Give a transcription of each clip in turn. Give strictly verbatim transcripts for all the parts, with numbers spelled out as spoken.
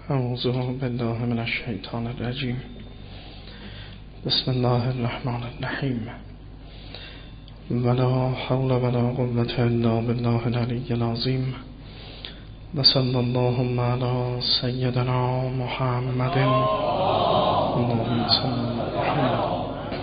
اعوذ بالله من الشیطان الرجیم. بسم الله الرحمن الرحیم. ولا حول ولا قوة الا بالله العلی العظیم. و صلی اللهم علی سیدنا محمد. اللهم صل علی محمد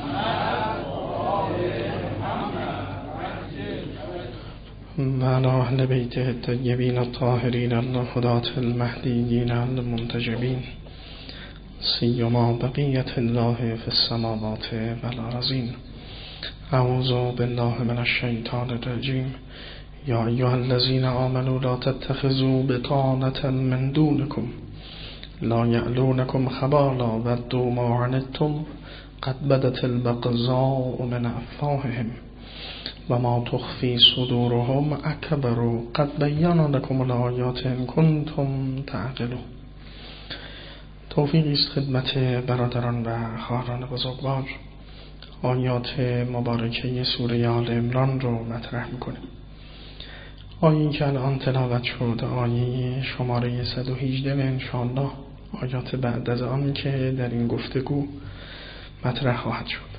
و علی اهل بیته الطیبین الطاهرین الهداة المهدیین المنتجبین، سیما بقیة الله فی السماوات والارضین. اعوذ بالله من الشیطان الرجیم. یا ایها الذین آمنوا لا تتخذوا بطانة من دونکم لا یألونکم خبالا ودوا ما عنتم قد بدت البغضاء من افواههم و ما تخفی صدورهم اکبر قد بینا لکم الآیات ان کنتم تعقلون. توفیقی است خدمت برادران و خواهران بزرگوار. آیات مبارکه سوره آل عمران رو مطرح میکنیم. آیه‌ای که الان تلاوت شد آیه شماره صد و هجده انشاءالله، آیات بعد از آن که در این گفتگو مطرح خواهد شد.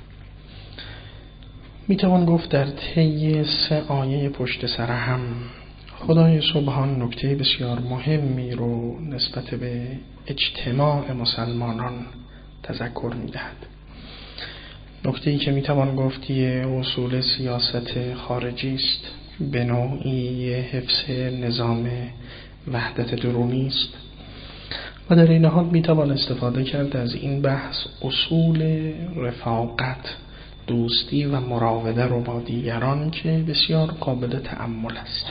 میتوان گفت در طی سه آیه پشت سر هم خدای سبحان نکته بسیار مهمی رو نسبت به اجتماع مسلمانان تذکر میدهد. نکته‌ای که میتوان گفت یه اصول سیاست خارجی است، به نوعی حفظ نظام وحدت درونی است و در این حال میتوان استفاده کرد از این بحث اصول رفاقت، دوستی و مراوده رو با دیگران که بسیار قابل تأمل است.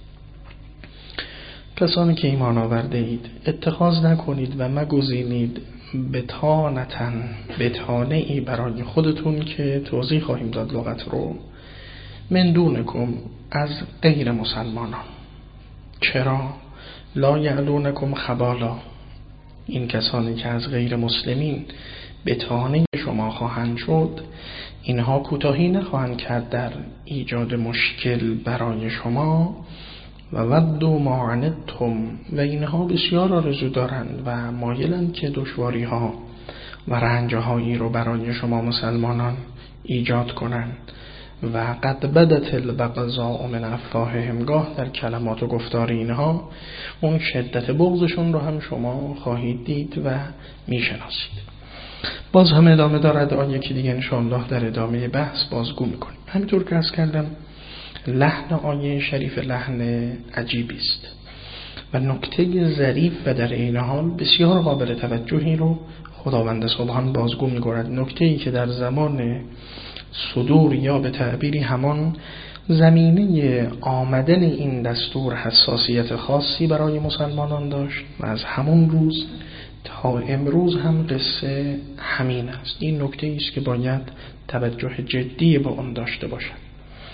کسانی که ایمان آورده اید اتخاذ نکنید و مگزینید بطانتن بطانه ای برای خودتون که توضیح خواهیم داد لغت رو، من دونکم از غیر مسلمانان. چرا؟ لا یعلونکم خبالا، این کسانی که از غیر مسلمین بطانه شما خواهند شد، اینها کوتاهی نخواهند کرد در ایجاد مشکل برای شما. و ودوا ما عنتم، و اینها بسیار آرزو دارند و مایلند که دشواری ها و رنج هایی رو برای شما مسلمانان ایجاد کنند. و قد بدت البغضاء من افواههم، گاه در کلمات و گفتار اینها اون شدت بغضشون رو هم شما خواهید دید و میشناسید. باز هم ادامه دارد آیه که دیگه انشاءالله در ادامه بحث بازگو میکنیم. همینطور که عرض کردم لحن آیه شریف لحن عجیبی است و نکته ظریف و در این حال بسیار قابل توجهی رو خداوند سبحان بازگو میگوید. نکته‌ای که در زمان صدور یا به تعبیری همان زمینه آمدن این دستور حساسیت خاصی برای مسلمانان داشت و از همون روز تا امروز هم قصه همین است. این نکته است که باید توجه جدی به آن داشته باشد.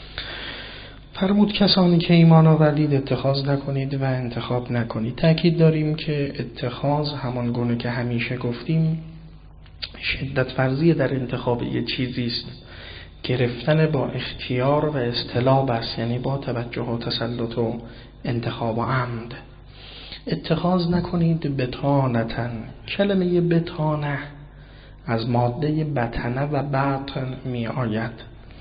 فرمود کسانی که ایمان آورید اتخاذ نکنید و انتخاب نکنید. تأکید داریم که اتخاذ همان گونه که همیشه گفتیم شدت فرضی در انتخاب یه چیزی است، گرفتن با اختیار و استلاب است، یعنی با توجه و تسلط و انتخاب و عمد. اتخاذ نکنید بطانتن. کلمه بطانه از ماده بطنه و بطن می آید.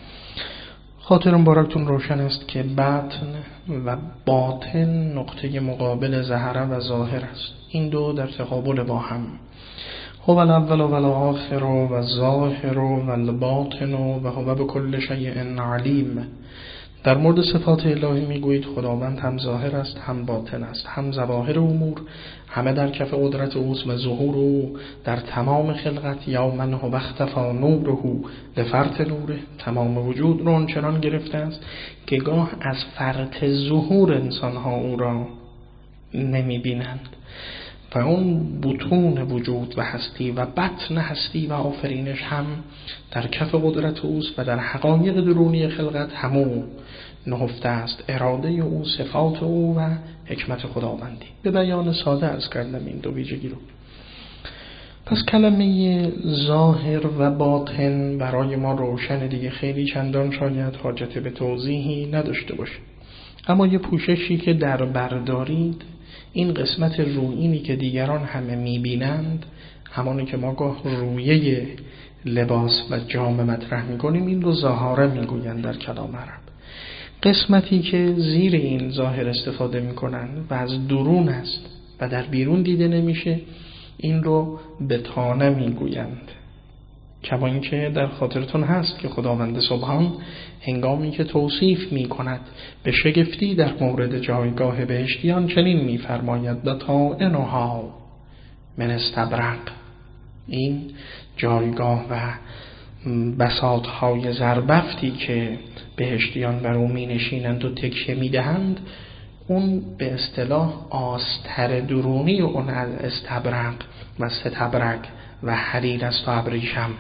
خاطرم بارکتون روشن است که بطن و باطن نقطه مقابل ظهر و ظاهر است. این دو در تقابل با هم. هو الاول و الاخر و الظاهر و الباطن و هو بكل شیء علیم. در مورد صفات الهی میگویید خداوند هم ظاهر است هم باطن است، هم ظواهر امور همه در کف قدرت اوست و ظهور او در تمام خلقت. یا من هو اختفا نوره لفرط نوره، تمام وجود رو آنچنان گرفته است که گاه از فرط ظهور انسان ها او را نمی بینند و اون بطون وجود و هستی و بطن هستی و آفرینش هم در کف قدرت اوست و در حقایق درونی خلقت همون نهفته است. اراده او، صفات او و حکمت خداوندی. به بیان ساده عرض کردم این دو ویژگی رو. پس کلمه ظاهر و باطن برای ما روشن دیگه، خیلی چندان شاید حاجت به توضیحی نداشته باشه. اما یه پوششی که در بردارید این قسمت رویینی که دیگران همه میبینند، همانی که ما گاه رویه لباس و جامه مطرح میکنیم، این رو ظاهره میگویند در کلام عرب. قسمتی که زیر این ظاهر استفاده میکنند و از درون است و در بیرون دیده نمیشه، این رو بطانه میگویند. کما اینکه در خاطرتون هست که خداوند سبحان هنگامی که توصیف میکند به شگفتی در مورد جایگاه بهشتیان چنین میفرماید: بطائنها من استبرق. این جایگاه و بساطهای زربفتی که بهشتیان بر او می نشینند و تکیه می دهند، اون به اصطلاح آستر درونی اون از استبرق و ستبرق و حریر است و ابریشم.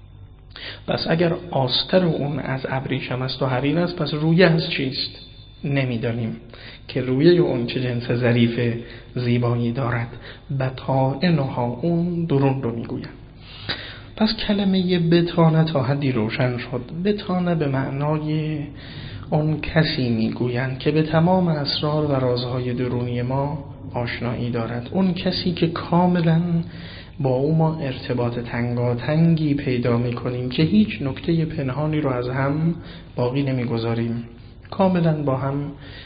پس اگر آستر اون از ابریشم است و حریر است، پس رویه از چیست؟ نمیدانیم که رویه اون چه جنس ظریف زیبایی دارد. بطائنها، اون درون رو میگوید. پس کلمه بطانه تا حدی روشن شد. بطانه به معنای اون کسی میگویند که به تمام اسرار و رازهای درونی ما آشنایی دارد. اون کسی که کاملا با او ما ارتباط تنگاتنگی پیدا میکنیم که هیچ نکته پنهانی رو از هم باقی نمیگذاریم، کاملا با هم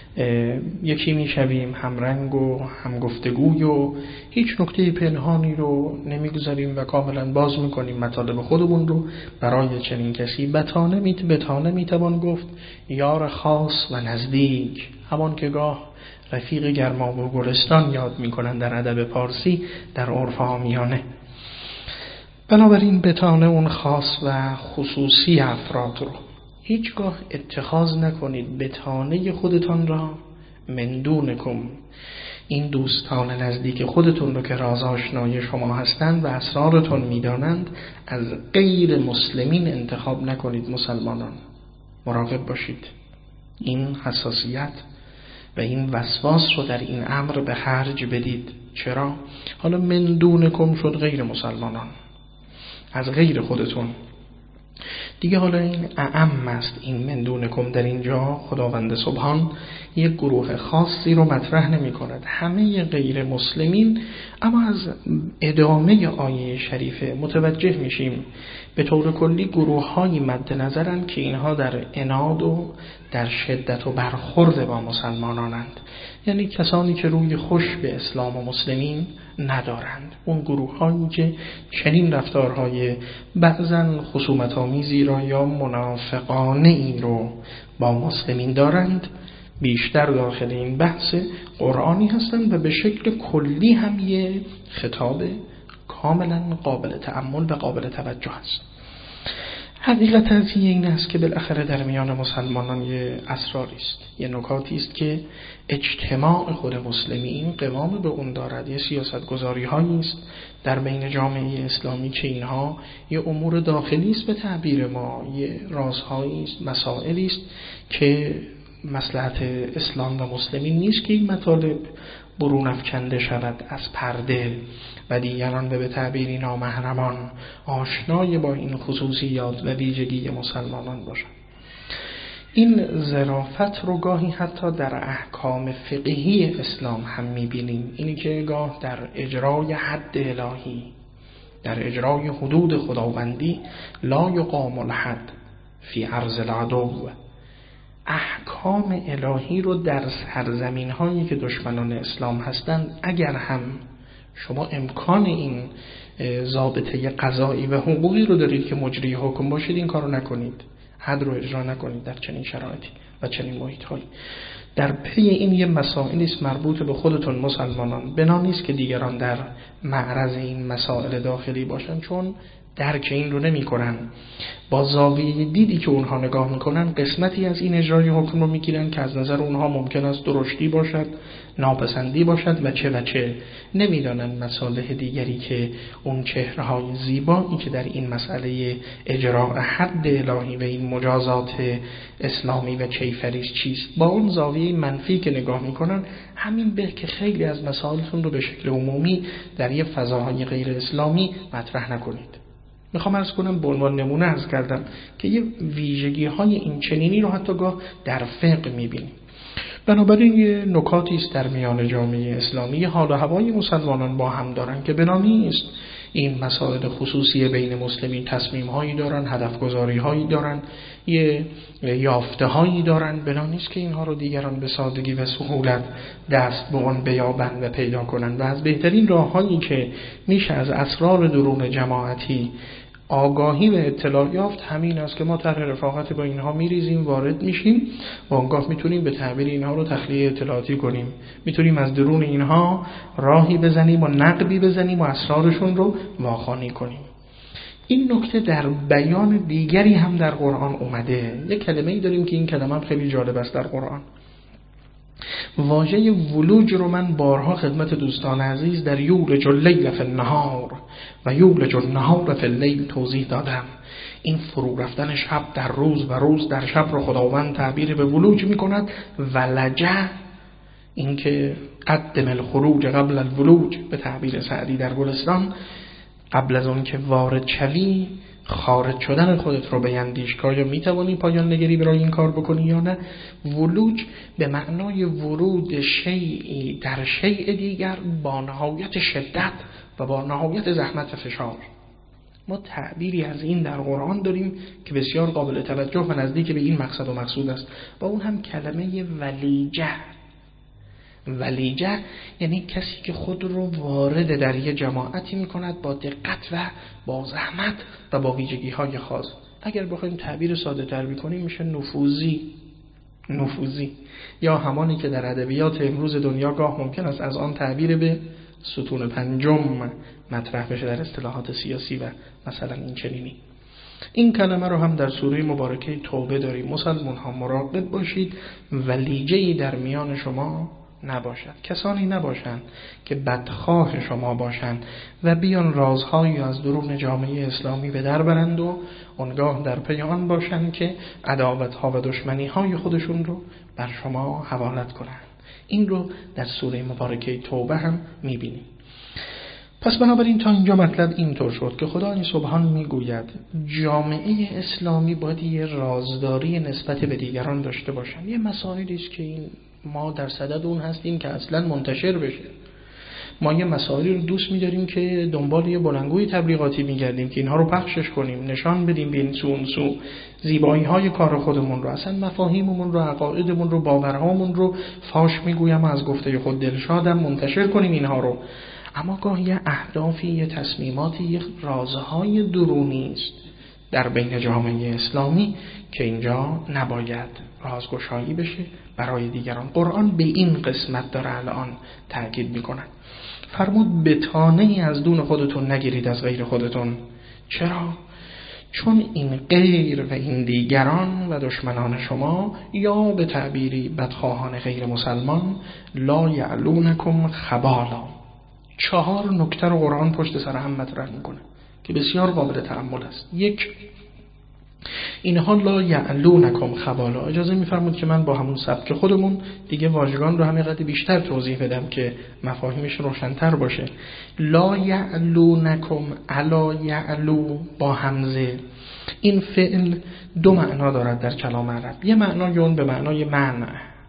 یکی میشویم، هم رنگ و هم گفتگوی و هیچ نکته پنهانی رو نمیگذاریم و کاملا باز میکنیم مطالب خودمون رو برای چنین کسی. بطانه میت بطانه میتوان گفت یار خاص و نزدیک، همان که گاه رفیق گرما و گلستان یاد میکنن در ادب پارسی، در عرف عامیانه. بنابراین بطانه اون خاص و خصوصی افراد رو هیچگاه اتخاذ نکنید. بطانه خودتان را من دونکم، این دوستان نزدیک خودتون رو که راز آشنای شما هستند و اسرارتون میدانند، از غیر مسلمین انتخاب نکنید. مسلمانان مراقب باشید. این حساسیت و این وسواس رو در این امر به خرج بدید. چرا؟ حالا من دونکم شد غیر مسلمانان، از غیر خودتون دیگه. حالا این اعم است. این من دونکم در اینجا خداوند سبحان یک گروه خاصی رو مطرح نمی کند، همه غیر مسلمین. اما از ادامه آیه شریفه متوجه میشیم به طور کلی گروه های مد نظرند که اینها در عناد و در شدت و برخورد با مسلمانانند، یعنی کسانی که روی خوش به اسلام و مسلمین ندارند. اون گروه هایی که چنین رفتارهای بعضن خصومت آمیزی را یا منافقانه این رو با مسلمین دارند، بیشتر داخل این بحث قرآنی هستند و به شکل کلی هم یه خطاب کاملا قابل تأمل و قابل توجه است. حقیقت از این است که بالاخره در میان مسلمانان یه اسراری است، یه نکاتی است که اجتماع خود مسلمین قوام به اون دارد. یه سیاست گذاری هایی است در بین جامعه اسلامی که اینها یه امور داخلی است به تعبیر ما، یه رازهایی است، مسائلی است که مصلحت اسلام و مسلمین نیست که این مطالب برون افکنده شود از پرده و دیگران به تعبیری نامحرمان آشنای با این خصوصیات و ویژگی مسلمانان باشند. این ظرافت رو گاهی حتی در احکام فقهی اسلام هم می‌بینیم. اینی که گاه در اجرای حد الهی، در اجرای حدود خداوندی، لا یقام الحد فی ارض العدو، احکام الهی رو در سرزمین هایی که دشمنان اسلام هستند، اگر هم شما امکان این ضابطه قضایی و حقوقی رو دارید که مجری حکم باشید، این کارو نکنید، حد رو اجرا نکنید در چنین شرایطی و چنین محیط هایی. در پی این یه مسائلی است مربوط به خودتون مسلمانان. بنا نیست که دیگران در معرض این مسائل داخلی باشن، چون درک این رو نمی کنن. با زاویه دیدی که اونها نگاه میکنن، قسمتی از این اجرای حکم رو میگیرن که از نظر اونها ممکن است درشتی باشد، ناپسندی باشد و چه و چه. نمیدانن مصالح دیگری که اون چهره‌های زیبایی که در این مسئله اجراء حد الهی و این مجازات اسلامی و کیفریش چیست. با اون زاویه منفی که نگاه میکنن، همین به که خیلی از مسائلتون رو به شکل عمومی در یه فضاهای غیر اسلامی مطرح نکنید. میخوام عرض کنم به عنوان نمونه عرض کردم که یه ویژگی های این چنینی رو حتی گاه در فقه میبینیم. بنابراین یه نکاتی است در میان جامعه اسلامی، حال و هوای مسلمانان با هم دارن که بنا نیست این مسائل خصوصی بین مسلمین تصمیم هایی دارن، هدف گذاری هایی دارن، یه یافته هایی دارن، بنا نیست که اینها رو دیگران به سادگی و سهولت دست به اون بیابند و پیدا کنن. و از بهترین راه هایی که میشه از اسرار درون جماعتی آگاهی و اطلاع یافت همین است که ما طرح رفاقت با اینها میریزیم، وارد میشیم و آنگاه میتونیم به تعبیر اینها رو تخلیه اطلاعاتی کنیم، میتونیم از درون اینها راهی بزنیم و نقبی بزنیم و اسرارشون رو واخوانی کنیم. این نکته در بیان دیگری هم در قرآن اومده. یک کلمه‌ای داریم که این کلمه هم خیلی جالب است در قرآن. واژه ولوج رو من بارها خدمت دوستان عزیز در یولج اللیل فی النهار و یولج النهار فی اللیل توضیح دادم. این فرو رفتن شب در روز و روز در شب رو خداوند تعبیر به ولوج می کند. ولجه، این که قدم الخروج قبل الولوج به تعبیر سعدی در گلستان، قبل از اون که وارد شوی خارج شدن خودت رو بیندیش که آیا میتوانی پایان نگری برای این کار بکنی یا نه. ولوج به معنای ورود شیئی در شیء دیگر با نهایت شدت و با نهایت زحمت و فشار. ما تعبیری از این در قرآن داریم که بسیار قابل توجه و نزدیک به این مقصد و مقصود است و اون هم کلمه ولیجه. ولیجه یعنی کسی که خود رو وارد در یه جماعتی میکند با دقت و با زحمت و با ویژگی های خاص. اگر بخوایم تعبیر ساده تر بکنیم میشه نفوذی. نفوذی یا همانی که در ادبیات امروز دنیا گاه ممکن است از آن تعبیر به ستون پنجم مطرح بشه در اصطلاحات سیاسی و مثلا این چنینی. این کلمه رو هم در سوره مبارکه توبه داریم. مسلمان ها مراقب باشید ولیجه‌ای در میان شما نباشد، کسانی نباشند که بدخواه شما باشند و بیان رازهایی از درون جامعه اسلامی به در برند و آنگاه در پی آن باشند که عداوت‌ها و دشمنی‌های خودشون رو بر شما حوالت کنند. این رو در سوره مبارکه توبه هم می‌بینیم. پس بنابراین تا اینجا مطلب اینطور شد که خدای سبحان میگوید جامعه اسلامی باید یه رازداری نسبت به دیگران داشته باشند. یه مسائلی است که این ما در صدد اون هستیم که اصلا منتشر بشه. ما یه مسائلی رو دوست می‌داریم که دنبال یه بلندگوی تبلیغاتی می‌گردیم که اینها رو پخشش کنیم، نشان بدیم به این سو اون سو زیبایی‌های کار خودمون رو، اصلا مفاهیممون رو، عقایدمون رو، باورهامون رو فاش می‌گویم و از گفته خود دلشادم منتشر کنیم اینها رو. اما گاهی یه اهدافی، یه تصمیماتی، یه رازهای درونی است در بین جامعه اسلامی که اینجا نباید رازگشایی بشه برای دیگران. قرآن به این قسمت داره الان تاکید میکنه. فرمود بتانه‌ای از دون خودتون نگیرید از غیر خودتون. چرا؟ چون این غیر و این دیگران و دشمنان شما یا به تعبیری بدخواهان غیر مسلمان لا یعلونکم خبالا. چهار نکته رو قرآن پشت سر هم مطرح میکنه که بسیار قابل تأمل است. یک، اینها لا یعلونکم خبالا. اجازه میفرمود که من با همون سبک خودمون دیگه واژگان رو همین قدر بیشتر توضیح بدم که مفاهیمش روشن‌تر باشه. لا یعلونکم، علا یعلو با همزه. این فعل دو معنا دارد در کلام عرب. یه معنای اون به معنای منع،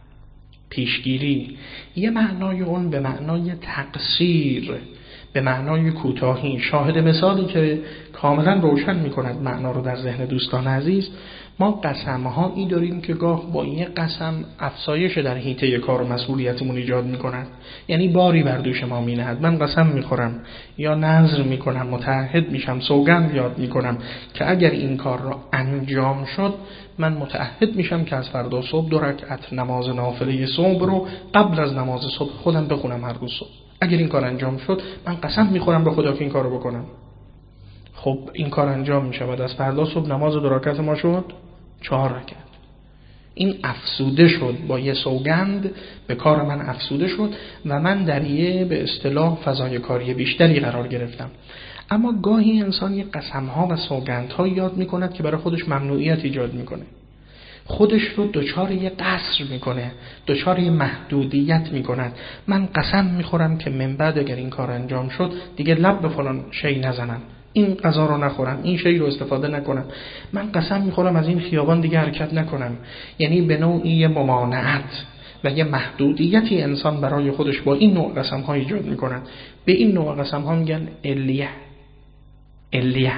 پیشگیری، یه معنای اون به معنای تقصیر، به معنای کوتاهی. شاهد مثالی که کاملا روشن می‌کند معنا رو در ذهن دوستان عزیز، ما قسم‌هایی داریم که گاه با این قسم افزایش در حیطه کار و مسئولیتمون ایجاد می‌کند، یعنی باری بر دوش ما می‌نهد. من قسم می‌خورم یا نذر می‌کنم، متعهد میشم، سوگند یاد می‌کنم که اگر این کار را انجام شد من متعهد میشم که از فردا صبح دو رکعت نماز نافله صبح رو قبل از نماز صبح خودم بخونم هر روز صبح. اگر این کار انجام شد من قسم میخورم به خدا که این کارو بکنم. خب این کار انجام میشود، از فردا صبح نماز دو رکعت ما شد چهار رکعت. این افسوده شد، با یه سوگند به کار من افسوده شد و من در یه به اصطلاح فضای کاری بیشتری قرار گرفتم. اما گاهی انسان یه قسم‌ها و سوگندها یاد میکند که برای خودش ممنوعیت ایجاد میکنه، خودش رو دچار یه قصر میکنه، دچار یه محدودیت میکند. من قسم میخورم که من بعد اگر این کار انجام شد دیگه لب به فلان شی نزنم، این غذا رو نخورم، این شی رو استفاده نکنم، من قسم میخورم از این خیابان دیگه حرکت نکنم. یعنی به نوعی ممانعت و یه محدودیتی انسان برای خودش با این نوع قسم ها ایجاد میکنن. به این نوع قسم ها میگن علیه. علیه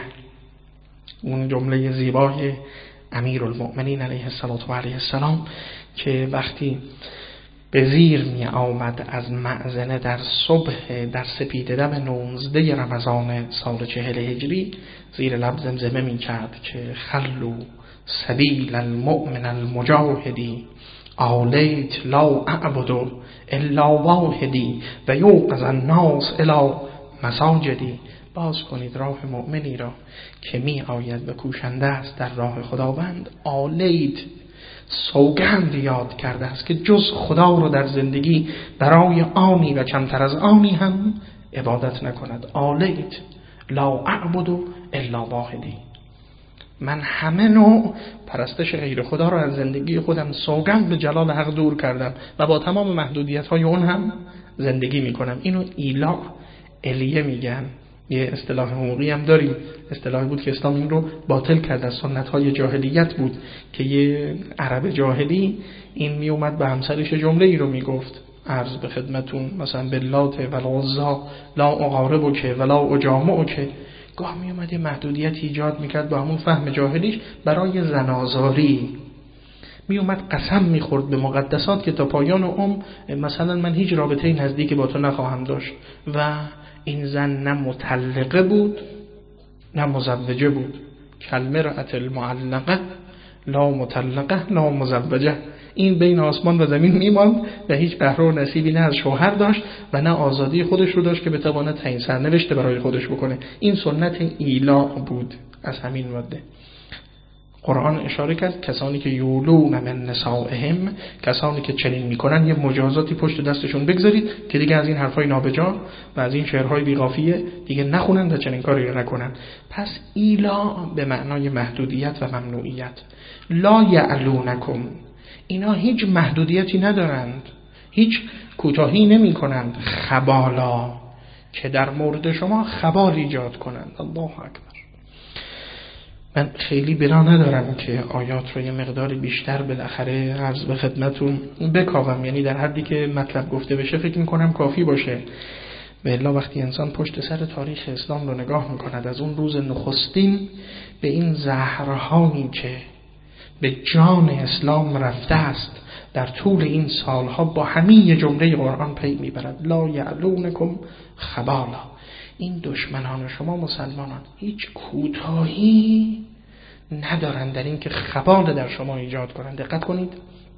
اون جمله زیبای امیرالمؤمنین علیه السلام و علیه السلام که وقتی به زیر می آمد از مأذنه در صبح در سپیده دم نوزده رمضان سال چهل هجری، زیر لب زمزمه می کرد که خلو سبیل المؤمن المجاهدی آلیت لا اعبد الا واحدی و یوقظ الناس الی مساجدی. باز کنید راه مؤمنی را که می آید به کوشنده است در راه خداوند. آلیت سوگند یاد کرده است که جز خدا رو در زندگی برای آنی و کمتر از آنی هم عبادت نکند. آلیت لا اعبد الا واحدی. من همه نوع پرستش غیر خدا رو از زندگی خودم سوگند به جلال حق دور کردم و با تمام محدودیت های اون هم زندگی میکنم. اینو ایلا الیه میگن. یه اصطلاح حقوقی هم داریم، اصطلاحی بود که اسلام این رو باطل کرد، از سنت های جاهلیت بود که یه عرب جاهلی این می اومد به همسرش جمله ای رو میگفت، عرض به خدمتون مثلا باللات والعزی لا اقاربک ولا اجامعک. گاه می اومد یه محدودیت ایجاد میکرد با همون فهم جاهلیش برای زنازاری. می اومد قسم میخورد به مقدسات که تا پایان عمر مثلا من هیچ رابطه نزدیک با تو نخواهم داشت و این زن نه مطلقه بود نه مزوجه بود. کلمه رأت المعلقه لا مطلقه لا مزوجه. این بین آسمان و زمین میماند و هیچ بهره و نصیبی نه از شوهر داشت و نه آزادی خودش رو داشت که بتواند تعیین سرنوشت برای خودش بکنه. این سنت ایلا بود. از همین ماده قرآن اشاره کرد کسانی که یولون من نسائهم، کسانی که چنین میکنن یه مجازاتی پشت دستشون بگذارید که دیگه از این حرفای نابجا و از این شعرهای بی‌قافیه دیگه نخونن و چنین کاری رو نکنن. پس ایلا به معنای محدودیت و ممنوعیت. لا یعلونکم، اینا هیچ محدودیتی ندارند، هیچ کوتاهی نمی کنند. خبالا، که در مورد شما خبال ایجاد کنند. الله اکبر. من خیلی بلا ندارم که آیات رو یه مقدار بیشتر بالاخره عرض به خدمتون بکاوم، یعنی در حدی که مطلب گفته بشه فکر میکنم کافی باشه. به الا وقتی انسان پشت سر تاریخ اسلام رو نگاه میکند، از اون روز نخستین به این زهرهایی که به جان اسلام رفته است در طول این سالها با همین جمله قرآن پی میبرد. لا یعلونکم خبالا. این دشمنان شما مسلمانان هیچ کوتاهی ندارند در این که خبال در شما ایجاد کنند. دقت کنید،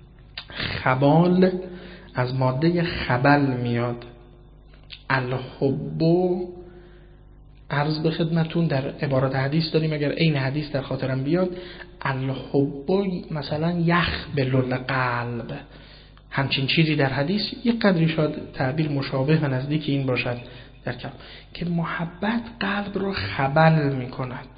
خبال از ماده خبل میاد. الحبو عرض به خدمتون در عبارت حدیث داریم، اگر این حدیث در خاطرم بیاد، الحبو مثلا یخبل القلب، همچین چیزی در حدیث یک قدری شاید تعبیر مشابه و نزدیک این باشد در کلام، که محبت قلب رو خبل می کند.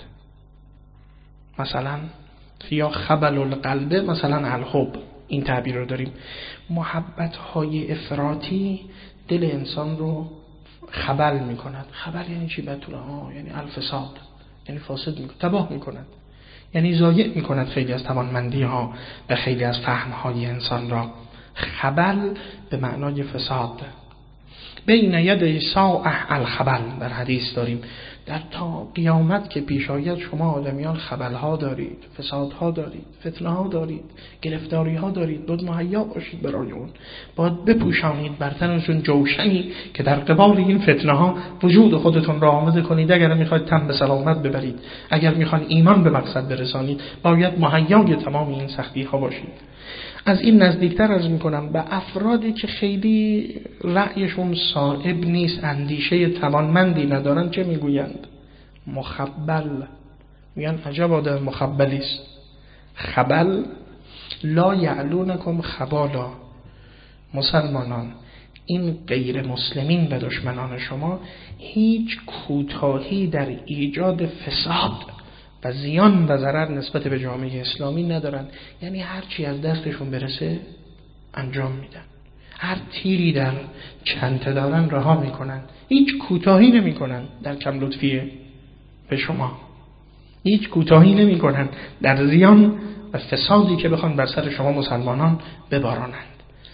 مثلا یا خبل القلب، مثلا الحب، این تعبیر رو داریم. محبت های افراطی دل انسان رو خبل می کند. خبل یعنی چی بطوله ها؟ یعنی الفساد، یعنی فاسد می کند، تباه می کند، یعنی ضایع می کند خیلی از توانمندی ها و خیلی از فهم های انسان را. خبل به معنای فساد. بین ید ساعه الخبل در حدیث داریم، در تا قیامت که پیش آید شما آدمیان خبلها دارید، فسادها دارید، فتنه‌ها دارید، گرفتاری‌ها دارید. باید مهیا باشید برای اون، باید بپوشانید بر تنتون جوشنی که در قبال این فتنه‌ها وجود خودتون را آماده کنید. اگر میخواید تن به سلامت ببرید، اگر میخواید ایمان به مقصد برسانید، باید مهیای تمام این سختی‌ها باشید. از این نزدیکتر از میکنم به افرادی که خیلی رأیشون صائب نیست، اندیشه توانمندی ندارن، چه میگویند؟ مخبل. میگن عجب آدم مخبلی است. خبل. لا یعلونکم خبالا. مسلمانان، این غیر مسلمین و دشمنان شما هیچ کوتاهی در ایجاد فساد و زیان و ضرر نسبت به جامعه اسلامی ندارن. یعنی هر چی از دستشون برسه انجام میدن، هر تیری در چنته دارن رها میکنن، هیچ کوتاهی نمیکنن در کم لطفی به شما، هیچ کوتاهی نمیکنن در زیان و فسادی که بخوان بر سر شما مسلمانان ببارانند.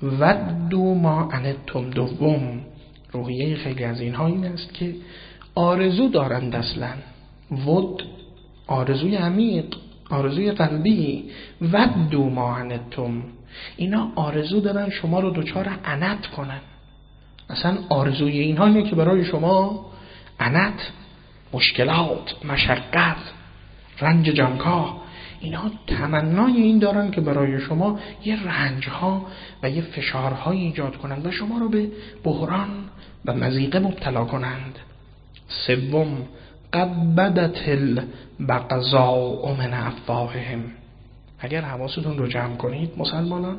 ودوا ما عنتم. دوم روحیه خیلی از اینها این است که آرزو دارند، اصلا ود آرزوی عمیق، آرزوی قلبی. ودوا ما عنتم، اینا آرزو دارن شما رو دچار عنت کنن. اصلا آرزوی اینها اینه که برای شما عنت، مشکلات، مشقت، رنج جانکاه، اینها تمنای این دارن که برای شما یه رنجها و یه فشارهای ایجاد کنند و شما رو به بحران و مضیقه مبتلا کنند. سوم، قد بدت البغضاء من افواههم. اگر حواستون رو جمع کنید مسلمانان،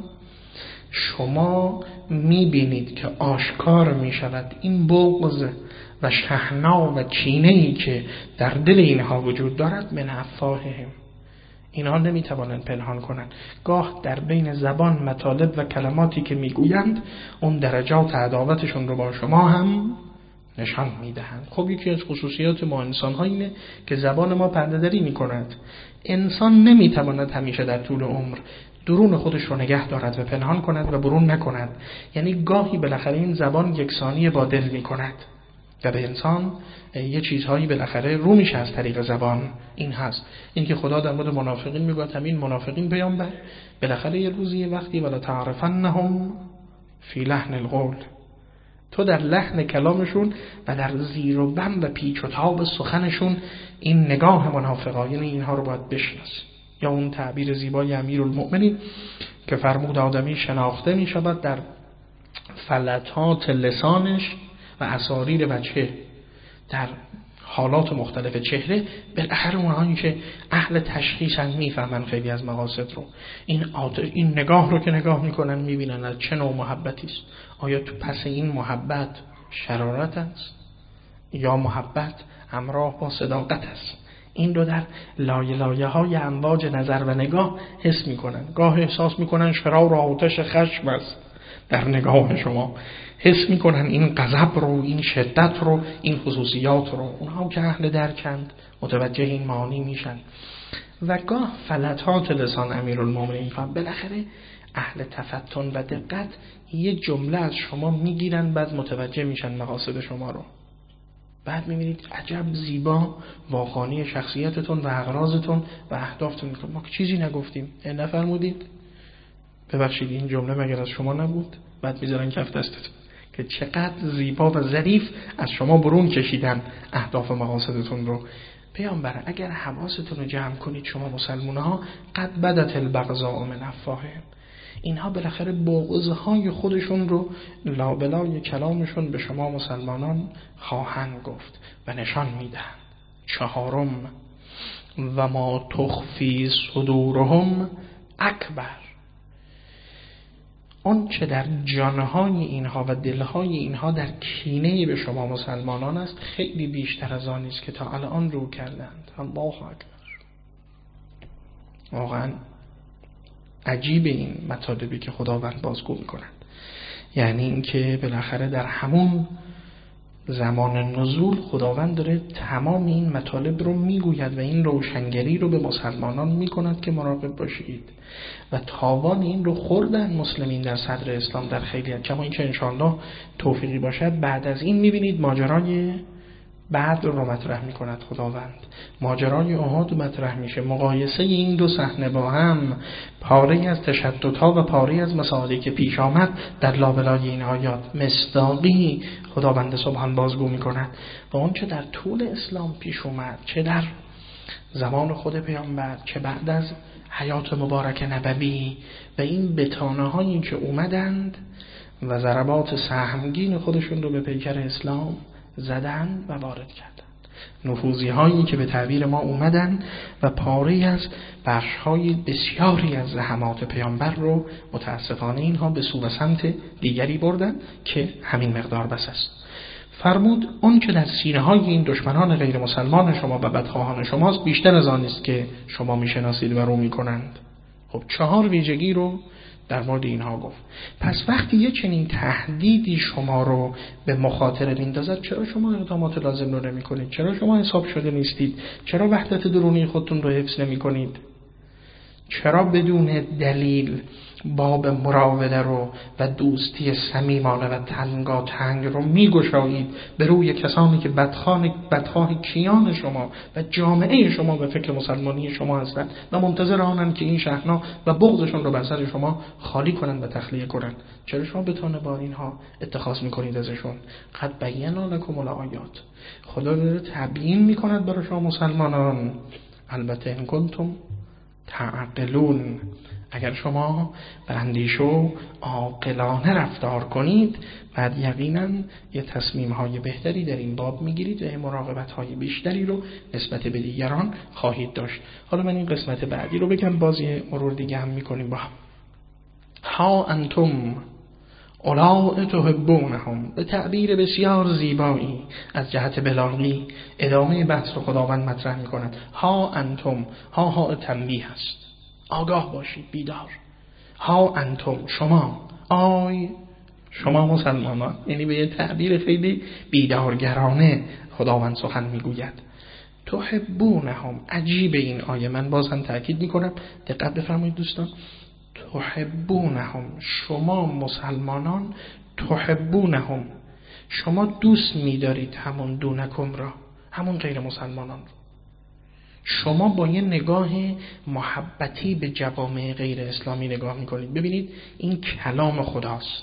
شما میبینید که آشکار میشود این بغض و شحنا و کینه‌ای که در دل اینها وجود دارد من افواههم. اینها نمیتوانند پنهان کنند. گاه در بین زبان، مطالب و کلماتی که میگویند اون درجات عداوتشون رو با شما هم نشان میدهند. خب یکی از خصوصیات ما انسان ها اینه که زبان ما پرده دری میکند. انسان نمیتواند همیشه در طول عمر درون خودش رو نگه دارد و پنهان کند و برون نکند. یعنی گاهی بالاخره این زبان یکسانی با دل میکند و به انسان یه چیزهایی بالاخره رو میشه از طریق زبان. این هست این که خدا در مورد منافقین میگه همین منافقین پیامبر بالاخره یه روزی یه وقتی ولا تعرفنهم فی لحن القول، تو در لحن کلامشون و در زیر و بم و پیچ و تاب سخنشون این نگاه منافقین اینها رو باید بشناسی. یا اون تعبیر زیبای امیرالمؤمنین که فرمود آدمی شناخته می شود در فلتات لسانش و اساریر وجهه، در حالات مختلف چهره. بالاخره اونهایی که اهل تشخیصن میفهمن خیلی از مقاصد رو. این این نگاه رو که نگاه میکنن میبینن از چه نوع محبتی است. آیا تو پس این محبت شرارت است یا محبت همراه با صداقت است؟ این رو در لایه لایه های امواج نظر و نگاه حس میکنن. گاه احساس میکنن شرار و آتش خشم است در نگاه شما، حس میکنن این غضب رو، این شدت رو، این خصوصیات رو. اونها که اهل درکند متوجه این معانی میشن. و گاه فلتات لسان امیرالمومنین و بالاخره اهل تفتن و دقت یه جمله از شما میگیرن، بعد متوجه میشن مقاصد شما رو. بعد میبینید عجب زیبا واقعی شخصیتتون و اغراضتون و اهدافتون میکنه. ما که چیزی نگفتیم، نفرمودید ببخشید این جمله مگر از شما نبود؟ بعد میذارن کف دستتون که چقدر زیبا و ظریف از شما برون کشیدن اهداف و مقاصدتون رو. پیامبر اگر حواستون رو جمع کنید شما مسلمان ها، قد بدت البغضاء من افواههم، اینها بالاخره بغض‌های خودشون رو لابلای کلامشون به شما مسلمانان خواهند گفت و نشان میدهند. چهارم، و ما تخفی صدورهم اکبر، آن چه در جانهای اینها و دلهای اینها در کینه به شما مسلمانان است خیلی بیشتر از آن است که تا الان رو کردند. الله اکبر. واقعا عجیب این مطالبی که خداوند بازگو می‌کند. یعنی اینکه بالاخره در همون زمان نزول خداوند داره تمام این مطالب رو میگوید و این روشنگری رو به مسلمانان میکند که مراقب باشید. و تاوان این رو خوردن مسلمین در صدر اسلام در خیلی از، کما اینکه انشاءالله توفیقی باشد بعد از این میبینید ماجرای بعد رو مطرح میکند خداوند. ماجرای احد مطرح میشه، مقایسه این دو صحنه با هم، پاره از تشددها و پاره از مسائلی که پیش آمد در لابلای این آیات مصداقی خداوند سبحان بازگو میکند. و اون چه در طول اسلام پیش اومد، چه در زمان خود پیامبر، چه بعد از حیات مبارک نبوی، و این بتانه هایی که اومدند و ضربات سهمگین خودشون رو به پیکر اسلام زدن و وارد کردند. نفوذی هایی که به تعبیر ما اومدن و پاره از بخش های بسیاری از زحمات پیامبر رو متاسفانه اینها به سو و سمت دیگری بردن که همین مقدار بس است. فرمود اون که در سینه های این دشمنان غیر مسلمان شما و بدخواهان شماست بیشتر از آن است که شما میشناسید و رو میکنند. خب چهار ویژگی رو در مورد اینها گفت. پس وقتی یه چنین تهدیدی شما رو به مخاطره میندازد، چرا شما اقدامات لازم رو نمی کنید؟ چرا شما حساب شده نیستید؟ چرا وحدت درونی خودتون رو حفظ نمی کنید؟ چرا بدون دلیل باب مراوده رو و دوستی صمیمانه و تنگاتنگ رو میگشایید به روی کسانی که بدخواه بدخواه کیان شما و جامعه شما و فکر مسلمانی شما هستند و منتظر آنن که این شحنه و بغضشون رو بر سر شما خالی کنن و تخلیه کنن. چرا شما بتونه با اینها اتخاذ میکنید ازشون؟ قد بینا لکم الآیات، خدا داره تبیین میکند برای شما مسلمانان. البته ان کنتم تعقلون، اگر شما به اندیشه و عاقلانه رفتار کنید، بعد یقینا یه تصمیم های بهتری در این باب میگیرید و مراقبت های بیشتری رو نسبت به دیگران خواهید داشت. حالا من این قسمت بعدی رو بگم، بازی مرور دیگه هم میکنیم با هم. ها انتم اولاء تحبونهم، به تعبیر بسیار زیبایی از جهت بلاغی ادامه بحث رو خداوند مطرح میکند. ها انتم، ها ها تنبیه است، آگاه باشید، بیدار. ها انتم، شما، آی شما مسلمانان، یعنی به یه تعبیر خیلی بیدارگرانه خداوند سخن میگوید. تحبونهم، عجیب این آیه، من باز هم تأکید میکنم، دقت بفرمایید دوستان. تحبونهم، شما مسلمانان، تحبونهم، شما دوست می‌دارید همون دونکم را، همون غیر مسلمانان را. شما با یه نگاه محبتی به جوامع غیر اسلامی نگاه می‌کنید. ببینید این کلام خداست،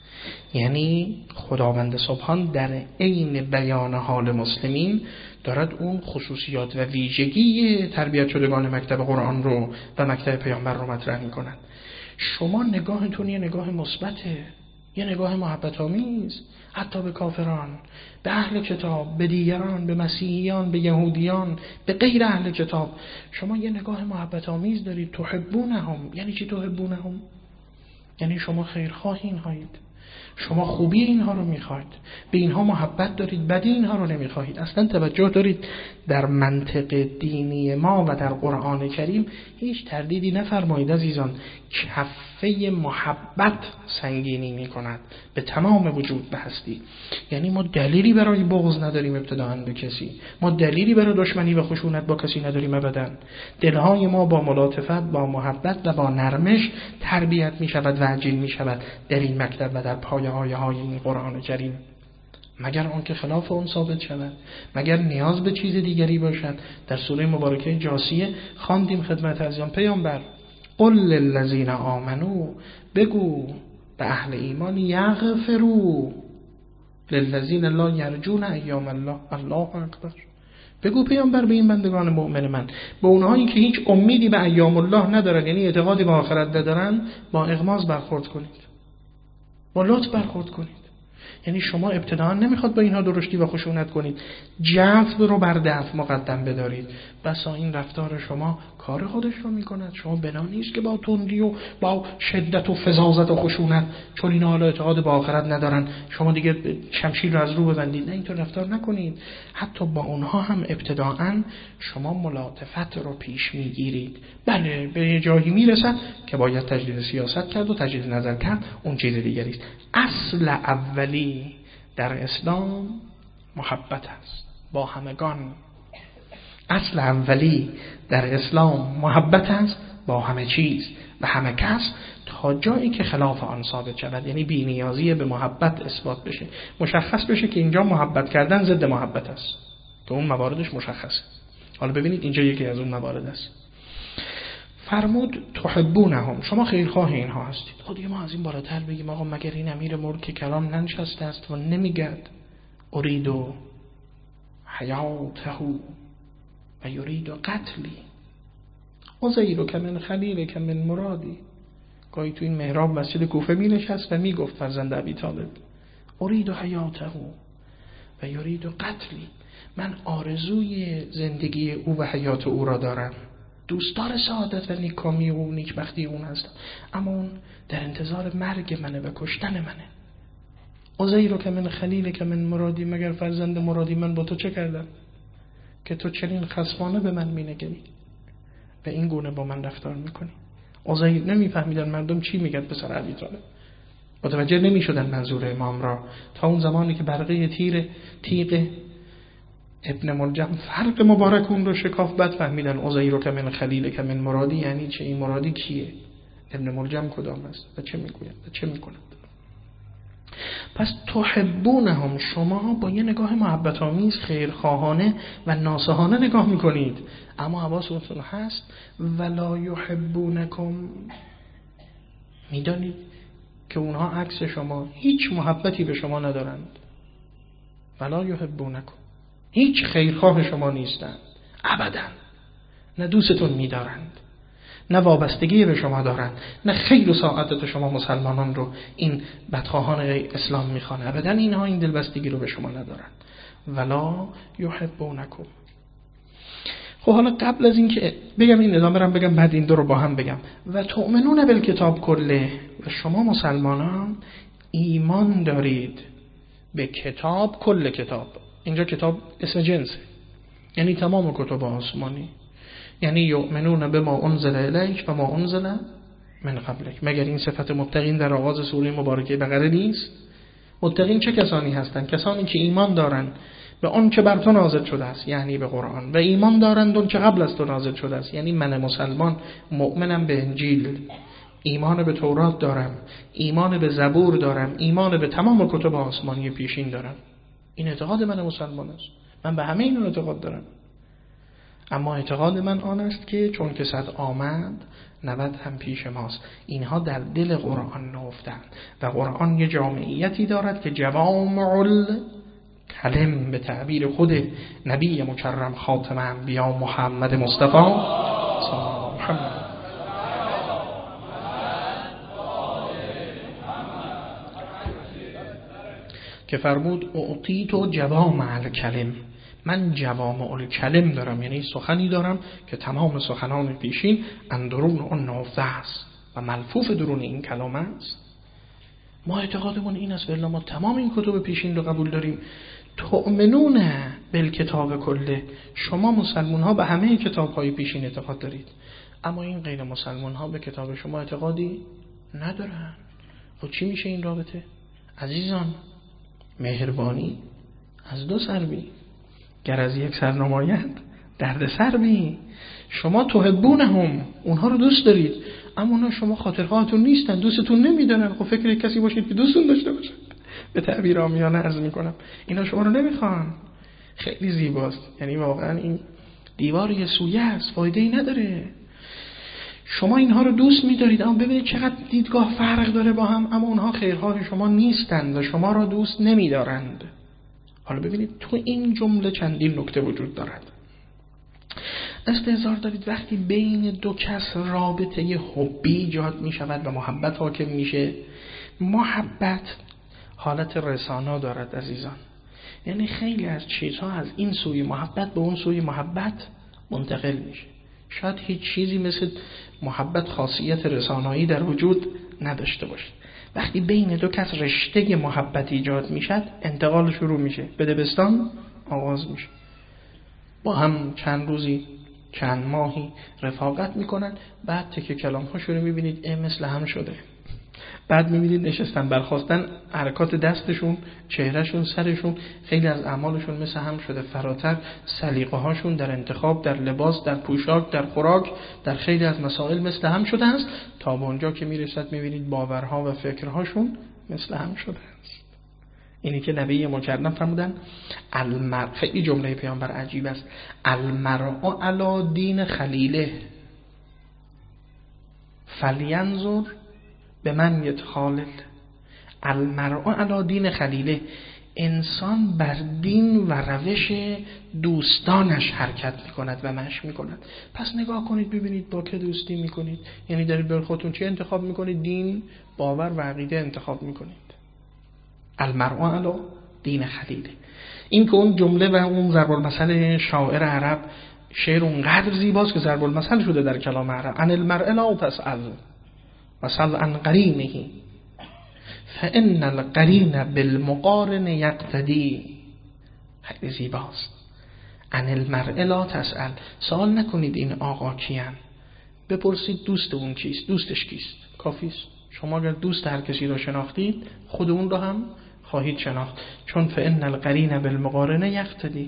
یعنی خداوند سبحان در عین بیان حال مسلمین دارد اون خصوصیات و ویژگی تربیت شدگان مکتب قرآن رو و مکتب پیامبر رو مطرح می‌کند. شما نگاهتون یه نگاه مثبته، یه نگاه محبت آمیز، حتی به کافران، به اهل کتاب، به دیگران، به مسیحیان، به یهودیان، به غیر اهل کتاب، شما یه نگاه محبت آمیز دارید. تحبونهم، یعنی چی تحبونهم؟ یعنی شما خیرخواهین هایید، شما خوبی اینها رو میخواید، به اینها محبت دارید، بدی اینها رو نمیخواهید. اصلا توجه دارید در منطق دینی ما و در قرآن کریم هیچ تردیدی نفرمایید عزیزان، کفه محبت سنگینی میکند به تمام وجود به هستی. یعنی ما دلیلی برای بغض نداریم ابتداءً به کسی، ما دلیلی برای دشمنی و خشونت با کسی نداریم ابداً. دلهای ما با ملاطفت، با محبت و با نرمش تربیت میشود و عجین میشود در این مکتب و در پایه های های این قرآن کریم، مگر آن که خلاف اون ثابت شود، مگر نیاز به چیز دیگری باشد. در سوره مبارکه جاثیه خواندیم خدمت عزیزان پیامبر، قل للذین آمنو، بگو به اهل ایمان، یغفروا للذین لا یرجون ایام الله، الله اکبر، بگو پیامبر به این بندگان مؤمن من، به اونهایی که هیچ امیدی به ایام الله ندارن، یعنی اعتقادی به آخرت ندارن، با اغماض برخورد کنید، با لطف برخورد کنید. یعنی شما ابتداء نمیخواد با اینها درشتی و خشونت کنید، جذب رو بر دفع مقدم بدارید. بسا این رفتار شما کار خودش رو میکند. شما بنا نیست که با تندی و با شدت و فظاظت و خشونت، چون اینا حالا اعتقاد به آخرت ندارن، شما دیگه شمشیر رو از رو ببندید. نه، اینطور رفتار نکنید. حتی با اونها هم ابتداء شما ملاطفت رو پیش میگیرید. بله به جایی میرسد که باید تجدید سیاست کرد و تجدید نظر کرد، اون چیز دیگری است. اصل اولی در اسلام محبت است با همگان. اصل اولی در اسلام محبت است با همه چیز و همه کس، تا جایی که خلاف آن ثابت شود، یعنی بی‌نیازی به محبت اثبات بشه، مشخص بشه که اینجا محبت کردن ضد محبت است، که اون مواردش مشخصه. حالا ببینید اینجا یکی از اون موارد است. فرمود تحبونهم، شما خیرخواه اینها هستید. خود ما از این بالاتر بگیم آقا مگر این امیر ملک که کلام ننشسته است و نمیگد ارید و حیاته و یرید و قتلی عزیر که من خلیل که من مرادی. گاهی تو این محراب مسجد کوفه می نشست و می گفت فرزند ابی طالب ارید و حیاته و یرید و قتلی، من آرزوی زندگی او و حیات او را دارم، دوستدار سعادت و نیکامی او و نیکبختی اون هستم، اما اون در انتظار مرگ منه و کشتن منه. عزیر که من خلیل که من مرادی، مگر فرزند مرادی من با تو چه کردم که تو چنین خصمانه به من مینگری و این گونه با من رفتار میکنی؟ عزیر نمیفهمیدن مردم چی میگن پسر ابی طالب، متوجه نمیشدن منظور امام را، تا اون زمانی که برقه تیر تیغ ابن ملجم فرق مبارک اون رو شکاف، بعد فهمیدن عزیر که من خلیل که من مرادی یعنی چه، این مرادی کیه؟ ابن ملجم کدام است و چه میگوید و چه میکند؟ پس تحبونهم، شما با یه نگاه محبت آمیز خیرخواهانه و ناصحانه نگاه میکنید، اما حواستون هست ولا یحبونکم، میدانید که اونها عکس شما هیچ محبتی به شما ندارند. ولا یحبونکم، هیچ خیرخواه شما نیستند ابدا، نه دوستتون میدارند، نه وابستگی به شما دارند، نه خیر و سعادت شما مسلمانان رو این بدخواهان اسلام میخوانه، ابدا اینها این دلبستگی رو به شما ندارند. ولا یحبونکم. خب حالا قبل از این که بگم این ادامه برم بگم بعد این دو رو با هم بگم. و تؤمنون بالکتاب کله، و شما مسلمانان ایمان دارید به کتاب، کل کتاب، اینجا کتاب اسم جنسه، یعنی تمام کتب آسمانی، یعنی یؤمنون بما انزل الیک و ما انزل من قبلک. مگر این صفت متقین در آغاز سوره مبارکه بقره نیست؟ متقین چه کسانی هستند؟ کسانی که ایمان دارند به آن که بر تو نازل شده است، یعنی به قرآن، و ایمان دارند اون که قبل از تو نازل شده است، یعنی من مسلمان مؤمنم به انجیل، ایمان به تورات دارم، ایمان به زبور دارم، ایمان به تمام کتب آسمانی پیشین دارم. این اعتقاد من مسلمان است، من به همه این اعتقاد دارم. اما اعتقاد من آن است که چون که صد آمد نود هم پیش ماست. اینها در دل قرآن نهفتند و قرآن یه جامعیتی دارد که جوامع الکلم، به تعبیر خود نبی مکرم خاتم انبیا محمد مصطفی صلی الله علیه و که فرمود اعطیت جوامع الکلم، من جوامع الکلم دارم، یعنی سخنی دارم که تمام سخنان پیشین اندرون اون نهفته است و ملفوف درون این کلام است. ما اعتقادمون این است، بله ما تمام این کتب پیشین رو قبول داریم. تؤمنون بالکتاب کله، شما مسلمان ها به همه کتاب های پیشین اعتقاد دارید، اما این غیر مسلمان ها به کتاب شما اعتقادی ندارن. خب چی میشه این رابطه؟ عزیزان، مهربانی از دو سر بی، گر از یک سر نماید درد سر بی. شما تحبونهم، اونها رو دوست دارید، اما اونها شما خاطرخواهتون نیستن، دوستتون نمیدونن. خب فکر کسی باشید که دوستون داشته باشه، به تعبیر عامیانه عرض میکنم اینا شما رو نمیخوان. خیلی زیباست، یعنی واقعا این دیوار یه سویه است، فایده ای نداره. شما اینها رو دوست می‌دارید، اما ببینید چقدر دیدگاه فرق داره با هم، اما اونها خیرخواه شما نیستند و شما را دوست نمی‌دارند. حالا ببینید تو این جمله چندین نکته وجود دارد. استحضار دارید وقتی بین دو کس رابطه حبی ایجاد می‌شود و محبت حاکم میشه. محبت حالت رسانا دارد عزیزان، یعنی خیلی از چیزها از این سوی محبت به اون سوی محبت منتقل میشه. شاید هیچ چیزی مثل محبت خاصیت رسانایی در وجود نداشته باشه. وقتی بین دو کس رشته محبت ایجاد میشد، انتقال شروع میشه، به دبستان آغاز میشه، با هم چند روزی چند ماهی رفاقت میکنن، بعد تکه کلام ها شروع میبینید اه مثل هم شده. بعد میبینید نشستن برخاستن، حرکات دستشون، چهرهشون، سرشون، خیلی از اعمالشون مثل هم شده. فراتر سلیقه هاشون در انتخاب، در لباس، در پوشاک، در خوراک، در خیلی از مسائل مثل هم شده است، تا به اونجا که میرسد میبینید باورها و فکرهاشون مثل هم شده است. اینی که نبی مکرم فرمودن المرء، خیلی جمله پیامبر عجیب است، المرء علی دین خلیله فلینظر به من یتخالل. المرء علی دین خلیله، انسان بر دین و روش دوستانش حرکت میکند و مشی میکند. پس نگاه کنید ببینید با که دوستی میکنید، یعنی دارید بر خودتون چی انتخاب میکنید؟ دین، باور و عقیده انتخاب میکنید. المرء علی دین خلیله. این که اون جمله و اون ضرب المثل شاعر عرب، شعر اونقدر زیباست که ضرب المثل شده در کلام عرب. عن المرء لا تسأل وسل عن قرینه فان القرین بالمقارن یقتدی. خیلی زیباست. عن المرء لا تسأل، سوال نکنید این آقا کیان، بپرسید دوست اون کیست، دوستش کیست، کافیست. شما اگر دوست هر کسی را شناختید، خود اون را هم خواهید شناخت، چون فان القرین بالمقارن یقتدی.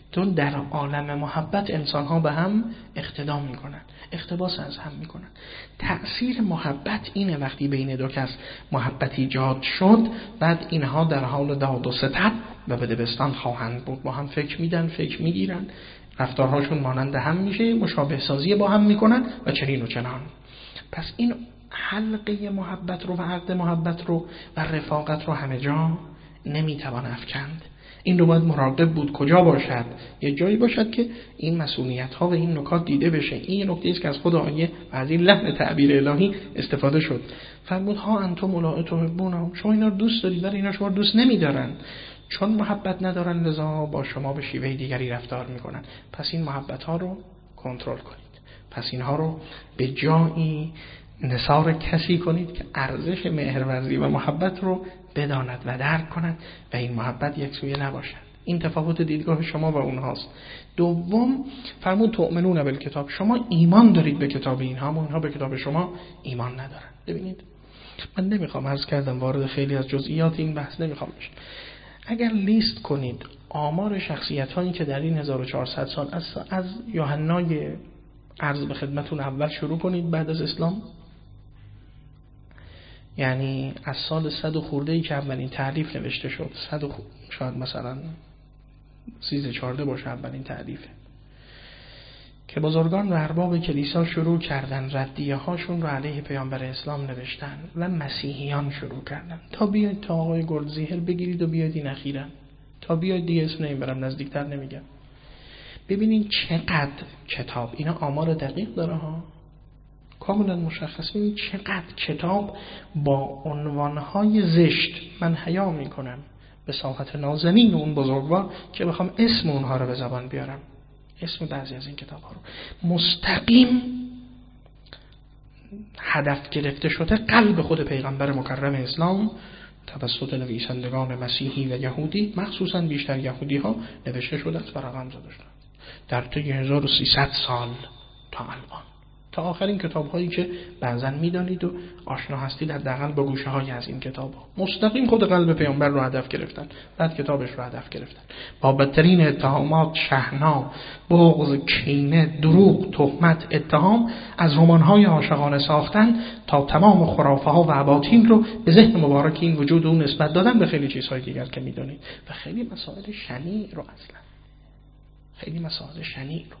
چون در عالم محبت انسان ها به هم اقتدا میکنن، اقتباس از هم میکنن. تأثیر محبت اینه وقتی بین دو کس محبت ایجاد شد، بعد اینها در حال داد و ستد و بدبستان خواهند بود. با هم فکر میدن، فکر میگیرن، رفتارهاشون مانند هم میشه، مشابه سازی با هم میکنن و چنین و چنان. پس این حلقه محبت رو و عقد محبت رو و رفاقت رو همه جا نمیتوان افکند. این رو باید مراقب بود کجا باشد، یه جایی باشد که این مسئولیت ها و این نکات دیده بشه. این نکته است که از خود آیه و از این لحن تعبیر الهی استفاده شد. فرمود ها انتم اولئک تحبونهم، شما اینا رو دوست دارید ولی اینا شما رو دوست نمیدارن، چون محبت ندارن لذا با شما به شیوه دیگری رفتار میکنن. پس این محبت ها رو کنترل کنید، پس اینها رو به جایی نثار کسی کنید که ارزش مهرورزی و محبت رو بداند و درک کند و این محبت یک سویه نباشد. این تفاوت دیدگاه شما و اونهاست. دوم فرمود تؤمنون بالکتاب، شما ایمان دارید به کتاب اینها و اونها به کتاب شما ایمان ندارن. ببینید من نمیخوام، عرض کردم وارد خیلی از جزئیات این بحث نمیخوام بشم. اگر لیست کنید آمار شخصیت هایی که در این هزار و چهارصد سال از, از یوحنای عرض به خدمتون اول شروع کنید بعد از اسلام، یعنی از سال صد و خورده‌ای که اولین تألیف نوشته شد، صد و شاید مثلا سیزده چهارده باشه اولین تألیفه، که بزرگان و ارباب کلیسا شروع کردن ردیه هاشون رو علیه پیامبر اسلام نوشتن و مسیحیان شروع کردن. تا بیاید تا آقای گلدزیهر بگیرید و بیاید این اخیراً، تا بیاید دیگه اسم نمیبرم، نزدیکتر نمیگم. ببینید چقدر کتاب، اینا آمار دقیق داره ها، کاملا مشخص. این چقدر کتاب با عنوانهای زشت، من حیا میکنم به صفحت نازنین اون بزرگوار که بخوام اسم اونها رو به زبان بیارم، اسم بعضی از این کتاب ها رو، مستقیم هدف گرفته شده قلب خود پیغمبر مکرم اسلام توسط نویسندگان مسیحی و یهودی، مخصوصا بیشتر یهودی ها نوشته شده است و رقم زده شده در طی هزار و سیصد سال تا الان، تا آخرین کتاب هایی که بعضا میدانید و آشنا هستید حداقل با گوشه های از این کتاب ها. مستقیم خود قلب پیامبر رو هدف گرفتن، بعد کتابش رو هدف گرفتن، با بدترین اتهامات، شحناء، بغض، کینه، دروغ، تهمت، اتهام از رمان های عاشقانه ساختن تا تمام خرافه ها و اباطیل رو به ذهن مبارک این وجود اون نسبت دادن، به خیلی چیزهای دیگر که میدانید و خیلی مسائل شنیع رو، اصلا خیلی مسائل شنیع رو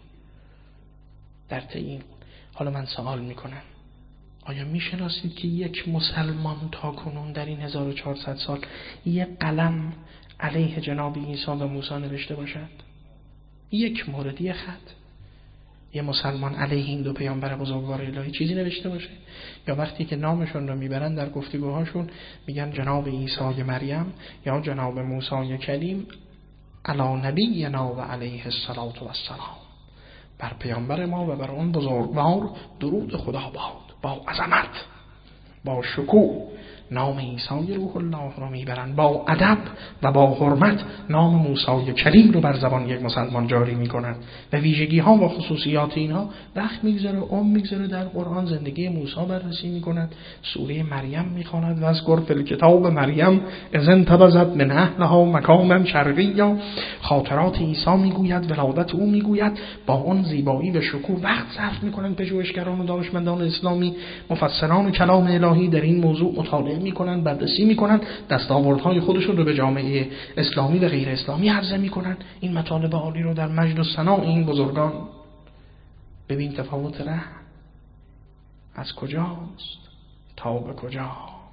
در طی این. حالا من سوال میکنم، آیا میشناسید که یک مسلمان تا کنون در این هزار و چهارصد سال یک قلم علیه جناب عیسی و موسی نوشته باشد؟ یک مورد، یک خط یه مسلمان علیه این دو پیامبر بزرگوار الهی چیزی نوشته باشه؟ یا وقتی که نامشون رو میبرن در گفتگوهاشون میگن جناب عیسی مریم یا جناب موسی کلیم علی نبینا و علیه الصلاة و السلام، بر پیامبر ما و بر اون بزرگوار درود خدا باد، با عظمت، با شکوه نام عیسی روح الله رو میبرن، با ادب و با حرمت نام موسی کلیم رو بر زبان یک مسلمان جاری میکنن و ویژگی ها و خصوصیات اینها وقت میگذره، عمر میگذره، در قرآن زندگی موسی بررسی میکنند، سوره مریم میخواند و از فی الکتاب مریم اذ انتبذت من اهلها مکانا شرقیا، خاطرات عیسی میگوید، ولادت او میگوید، با اون زیبایی و شکوه وقت صرف میکنن پژوهشگران و دانشمندان اسلامی، مفسران کلام الهی در این موضوع مطالعه میکنن، بررسی میکنن، دستاوردهای خودشون رو به جامعه اسلامی و غیر اسلامی عرضه میکنن، این مطالب عالی رو در مجد و ثنا این بزرگان. ببین تفاوت ره از کجاست تا به کجا.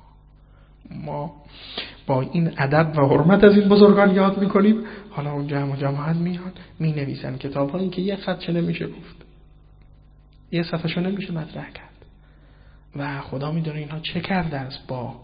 ما با این ادب و حرمت از این بزرگان یاد میکنیم، حالا اون جمع و جماعت میان می نویسن کتاب هایی که یه خط چه نمیشه گفت، یه صفحه شو نمیشه مطرح کرد و خدا میدونه اینها چه کرده است با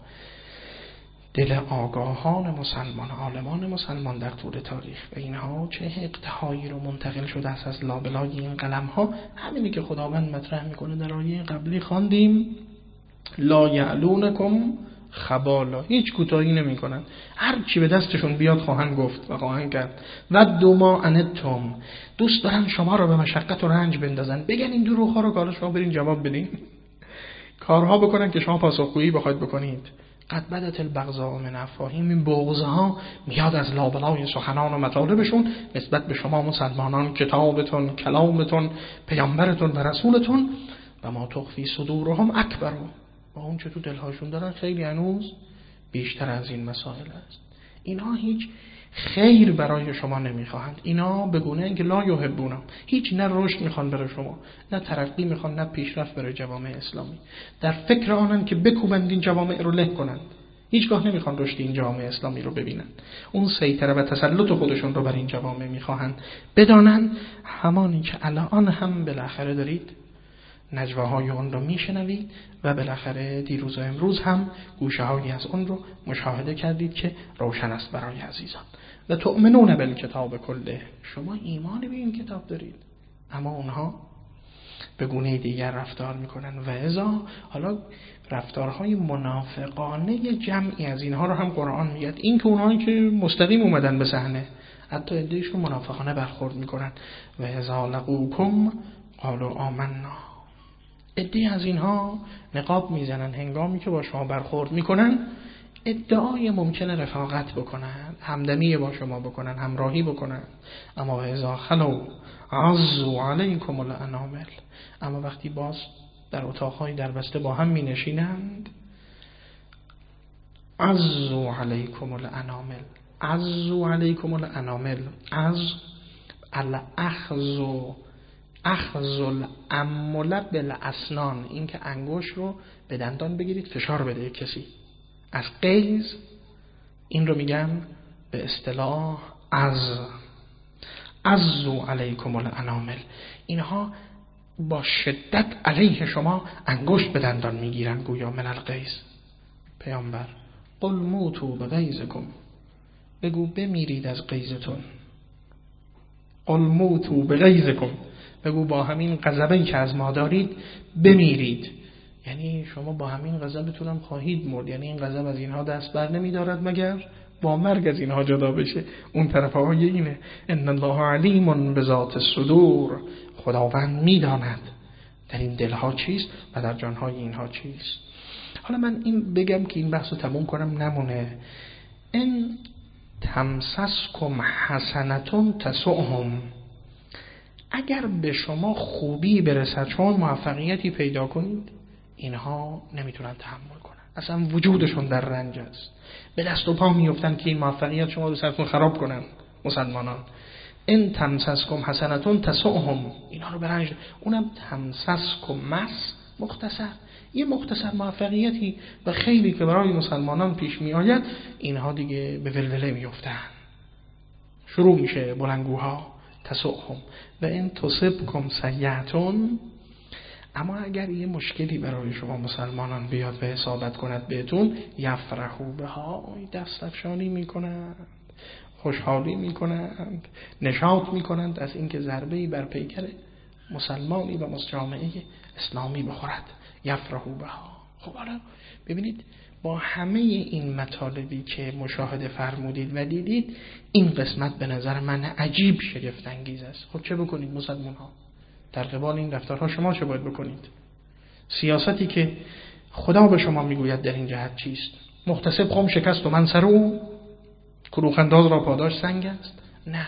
دل آگاهان مسلمان، عالمان مسلمان در طول تاریخ، و اینها چه اقتهایی رو منتقل شده است از لابلای این قلم ها. همینی که خداوند مطرح میکنه در آیه قبلی خواندیم، لا یعلونکم خبالا، هیچ کوتاهی نمی کنن، هر چی به دستشون بیاد خواهند گفت و خواهند کرد. و دوما انتم، دوست دارن شما رو به مشقت و رنج بندازن، بگن این دروغ ها رو کار شما برین جواب بدین، کارها بکنن که شما پاسخگویی بخواید بکنید. قد بدت البغضاء من افواههم، این بغضها میاد از لابلای سخنان و مطالبشون نسبت به شما مسلمانان، کتابتون، کلامتون، پیامبرتون و رسولتون. و ما تخفی صدورهم اکبر، و اون چه تو دلهاشون دارن خیلی هنوز بیشتر از این مسائل است. اینها هیچ خیر برای شما نمیخواهند. اینا به گونه اینکه لا یحبون، هیچ نه رشد میخوان برای شما، نه ترقی میخوان، نه پیشرفت برای جوامع اسلامی. در فکر آنن که بکوبند این جوامع رو له کنند. هیچگاه نمیخوان رشد این جوامع اسلامی رو ببینند. اون سیطره و تسلط خودشون رو بر این جوامع میخواهند. بدانند همانی که الان هم بالاخره دارید نجواهای اون رو میشنوید و بالاخره دیروز و امروز هم گوشه هایی از اون رو مشاهده کردید که روشن است برای عزیزان. و تؤمنون بالکتاب کله، شما ایمان به این کتاب دارید، اما اونها به گونه دیگر رفتار میکنن. و ازا حالا رفتارهای منافقانه جمعی از اینها رو هم قرآن میگه، این که اونهایی که مستقیم اومدن به صحنه حتی ادعیشون منافقانه برخورد میکنن. و ازا لقوکم قالوا آمنا، ادعی از اینها نقاب میزنن هنگامی که با شما برخورد میکنن، ادعای ممکنه رفاقت بکنن، همدمی با شما بکنن، همراهی بکنن، اما اذا خلو عضوا علیکم الانامل، اما وقتی باز در اتاقهای دربسته با هم می نشینند، عضوا علیکم الانامل، عضوا علیکم الانامل، از الاخذ اخذ الامل بالاسنان، این که انگوش رو به دندان بگیرید فشار بده کسی، از قیز این رو میگن به اصطلاح از عضوا علیکم الانامل. اینها با شدت علیه شما انگشت به دندان میگیرن، گویا من القیز. پیامبر قل موتوا بغیظکم، بگو بمیرید از قیزتون. قل موتوا بغیظکم، بگو با همین غضبی که از ما دارید بمیرید. یعنی شما با همین غضبتون هم خواهید مرد. یعنی این غضب از اینها دست بر نمیدارد مگر با مرگ از اینها جدا بشه. اون طرف های اینه ان الله علیم بذات الصدور، خداوند میداند در این دلها چیست و در جانهای اینها چیست. حالا من این بگم که این بحث رو تموم کنم نمونه. ان تمسسکم حسنتون تسؤهم، اگر به شما خوبی برسد، شما موفقیتی پیدا کنید، اینها نمیتونن تحمل کنن، اصلا وجودشون در رنج است، به دست و پا میافتن که این موفقیت شما رو سرتون خراب کنن. مسلمانان ان تمسسکم حسنتون تسؤهم، اینا رو به رنج، اونم تمسسکم مس مختصر، یه مختصر موفقیتی و خیلی که برای مسلمانان پیش می آید، اینها دیگه به ولوله میافتن، شروع میشه بلنگوها. تسؤهم و ان تصبکم سیئتون، اما اگر یه مشکلی برای شما مسلمانان بیاد و اصابت کند بهتون، یفرحوا بها، دست افشانی میکنند، خوشحالی میکنند، نشاط میکنند از اینکه ضربه‌ای بر پیکر مسلمانی و جامعه اسلامی بخورد. یفرحوا بها. خب حالا ببینید با همه این مطالبی که مشاهده فرمودید و دیدید، این قسمت به نظر من عجیب شگفت انگیز است. خب چه بکنید مسلمان ها؟ در قبال این رفتارها شما چه باید بکنید؟ سیاستی که خدا به شما میگوید در این جهت چیست؟ محتسب خم شکست و من سر او، کروخنداز را پاداش سنگ است؟ نه.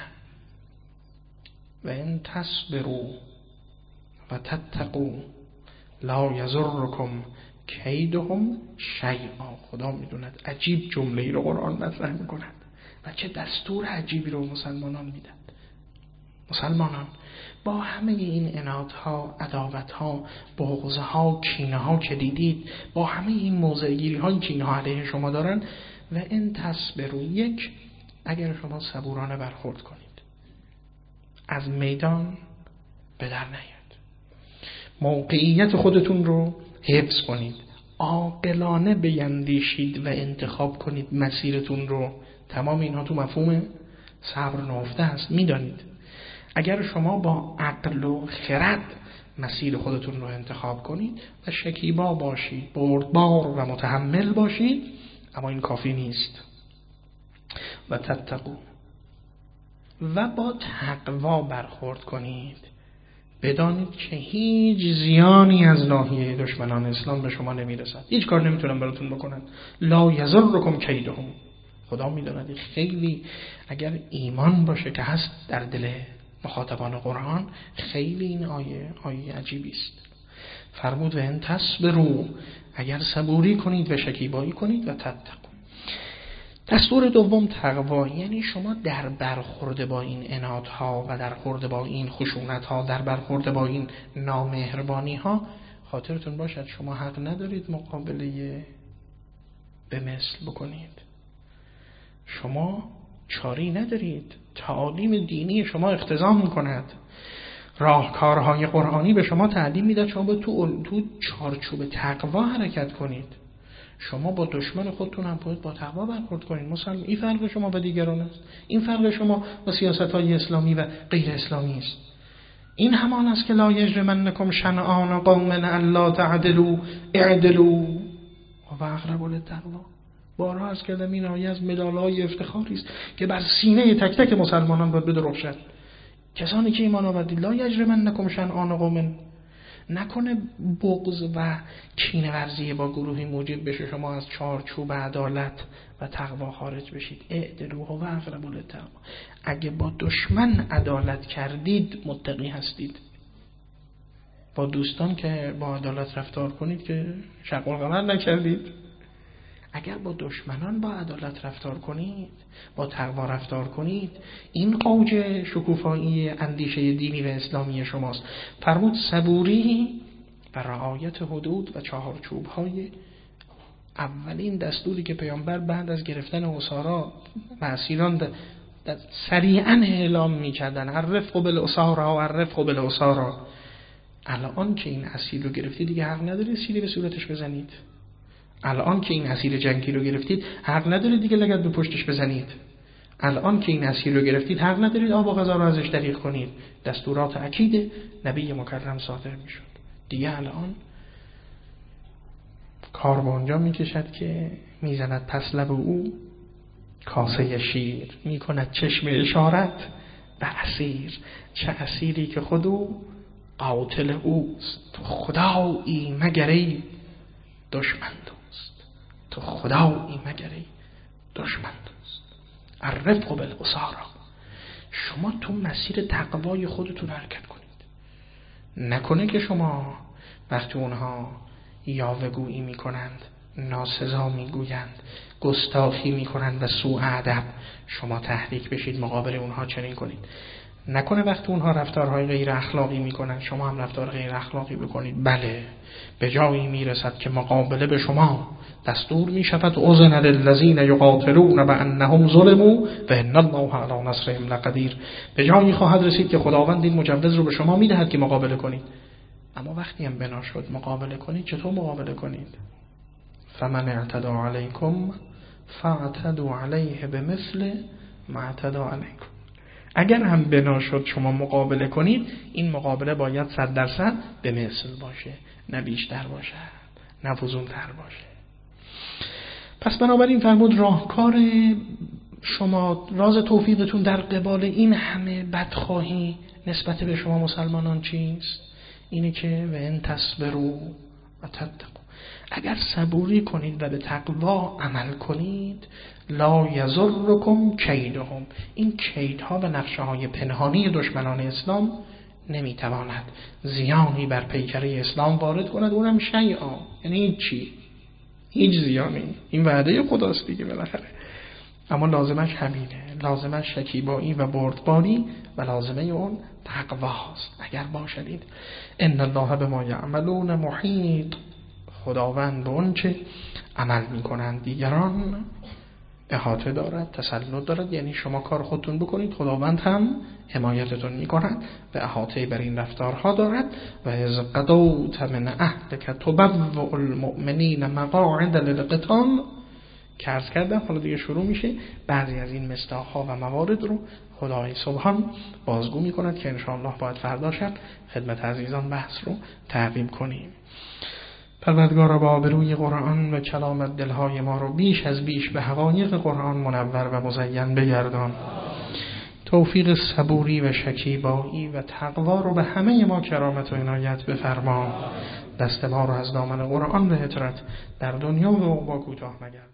و ان تصبروا و تتقوا لا یضرکم کیدهم شیئا. خدا میدوند. عجیب جمله‌ای رو قرآن مطرح میکند و چه دستور عجیبی رو مسلمانان میدن. مسلمانان با همه این عنادها، عداوتها، بغضها، کینه‌ها که دیدید، با همه این موضع‌گیری‌های که اینها علیه شما دارن، و ان تصبروا، یک، اگر شما صبورانه برخورد کنید، از میدان به در نیاد، موقعیت خودتون رو حفظ کنید، عاقلانه بیندیشید و انتخاب کنید مسیرتون رو. تمام اینها تو مفهوم صبر نهفته است. میدانید اگر شما با عقل و خرد مسیر خودتون رو انتخاب کنید و شکیبا باشید، بردبار و متحمل باشید، اما این کافی نیست. و تتقوا، و با تقوا برخورد کنید، بدانید که هیچ زیانی از ناحیه دشمنان اسلام به شما نمیرسد. هیچ کار نمیتونن براتون بکنن. لا یضرکم کیدهم. خدا میداند خیلی اگر ایمان باشه که هست در دل مخاطبان قرآن، خیلی این آیه آیه عجیبی است. فرمود و ان تصبروا، اگر صبوری کنید و شکیبایی کنید و تتقوا. دستور دوم تقوا، یعنی شما در برخورد با این عنادها و در برخورد با این خشونتها، در برخورد با این نامهربانیها، خاطرتون باشد شما حق ندارید مقابله به مثل بکنید. شما چاری ندارید. تعالیم دینی شما اقتضا می‌کند، راهکارهای قرآنی به شما تعلیم میده شما به تو تو چارچوب تقوا حرکت کنید. شما با دشمن خودتون هم باید با تقوا برخورد کنید. مثلا این فرق شما با دیگران است. این فرق شما با سیاست‌های اسلامی و غیر اسلامی است. این همان است که لا یجرمنکم شنآن قوم الا تعدلوا اعدلوا و اقربوا للتقوا. بارها از کلمه این آیه از مدال‌های افتخاری است که بر سینه تک تک مسلمانان باید بدرخشد. کسانی که ایمان آوردید، لا یجرمنکم شنآن قوم، نکنه بغض و کینه ورزی با گروهی موجب بشه شما از چارچوب عدالت و تقوا خارج بشید. اعدلوا و اقربوا للتقوا. اگه با دشمن عدالت کردید متقی هستید. با دوستان که با عدالت رفتار کنید که شق و قمر نکردید. اگر با دشمنان با عدالت رفتار کنید، با تقوا رفتار کنید، این اوج شکوفایی اندیشه دینی و اسلامی شماست. فرمود صبوری و رعایت حدود و چهارچوب‌های. اولین دستوری که پیامبر بعد از گرفتن اسارا و اسیران سریعا اعلام می‌کردن، الرفق بالاسارا و الرفق بالاسارا. الان که این اسیر رو گرفتید دیگه حق ندارید سیلی به صورتش بزنید. الان که این اسیر جنگی رو گرفتید حق ندارید دیگه لگد به پشتش بزنید. الان که این اسیر رو گرفتید حق ندارید آب و غذا رو ازش دریغ کنید. دستورات اکید نبی مکرم صادر میشد. دیگه الان کار به اونجا میکشد که میزند پس لب او کاسه شیر، میکند چشم اشارت به اسیر. چه اسیری که خودو قاتل اوست. تو خدایی مگری دشمن دوست. تو خدایی مگری دشمن دوست. الرفق بالاسارا. شما تو مسیر تقوای خودتون حرکت کنید. نکنه که شما وقتی اونها یاوه‌گویی میکنند، ناسزا میگویند، گستاخی میکنند و سوء ادب، شما تحریک بشید مقابل اونها چنین کنید. نکنه وقتی اونها رفتارهای غیر اخلاقی میکنن شما هم رفتار غیر اخلاقی بکنید. بله، به جایی میرسد که مقابله به شما دستور میشود اذن للذین یقاتلون بانهم ظلموا و ان الله علی نصرهم لقدیر. به جایی خواهد رسید که خداوند این مجوز رو به شما میدهد که مقابله کنید. اما وقتی هم بنا شد مقابله کنید، چطور مقابله کنید؟ فمن اعتدى علیکم فاعتدوا علیه بمثل ما اعتدى علیکم. اگر هم بنا شد شما مقابله کنید، این مقابله باید صد درصد به مثل باشه، نه بیشتر باشه، نه فزونتر باشه. پس بنابراین فرمود راهکار شما، راز توفیقتون در قبال این همه بدخواهی نسبت به شما مسلمانان چیست؟ اینه که و ان تصبروا و تتقوا، اگر صبوری کنید و به تقوا عمل کنید، لا یضرکم کیدهم، این کیدها و نقشه های پنهانی دشمنان اسلام نمیتواند زیانی بر پیکره اسلام وارد کند، اونم شیئا، یعنی هیچی، هیچ زیانی. این وعده خداست دیگه بالاخره. اما لازمش همینه، لازمش شکیبایی و بردباری و لازمه اون تقواست. اگر باشدید ان الله بما یعملون محیط، خداوند به اون چه عمل میکنند دیگران احاطه دارد، تسلط دارد. یعنی شما کار خودتون بکنید، خداوند هم حمایتتون میکند و احاطه بر این رفتارها دارد. و اذ قضوت من عهدک تبوئ المؤمنین مقاعد للقتال، که عرض کردم حالا دیگه شروع میشه بعضی از این مصداق‌ها و موارد رو خدای سبحان بازگو میکند که انشاءالله باید فردا شب خدمت عزیزان بحث رو تعقیب کنیم. پروردگارا با آبروی قرآن و کلامت دلهای ما رو بیش از بیش به حقایق قرآن منور و مزین بگردان. تو توفیق صبوری و شکیبایی و تقوا رو به همه ما کرامت و عنایت بفرما. دست ما رو از دامن قرآن به هجرت در دنیا و عقبا کوتاه مگردان.